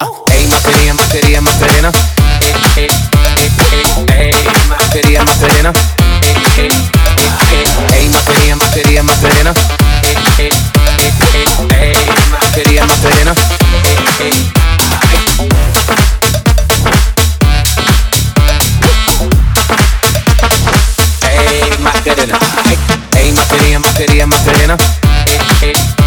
Ey, Macarena, Macarena. Ey, Macarena, Macarena. Ey, Macarena, Macarena, Macarena. Ey, Macarena, Macarena. Ey, Macarena. Ey, Macarena, Macarena, Macarena.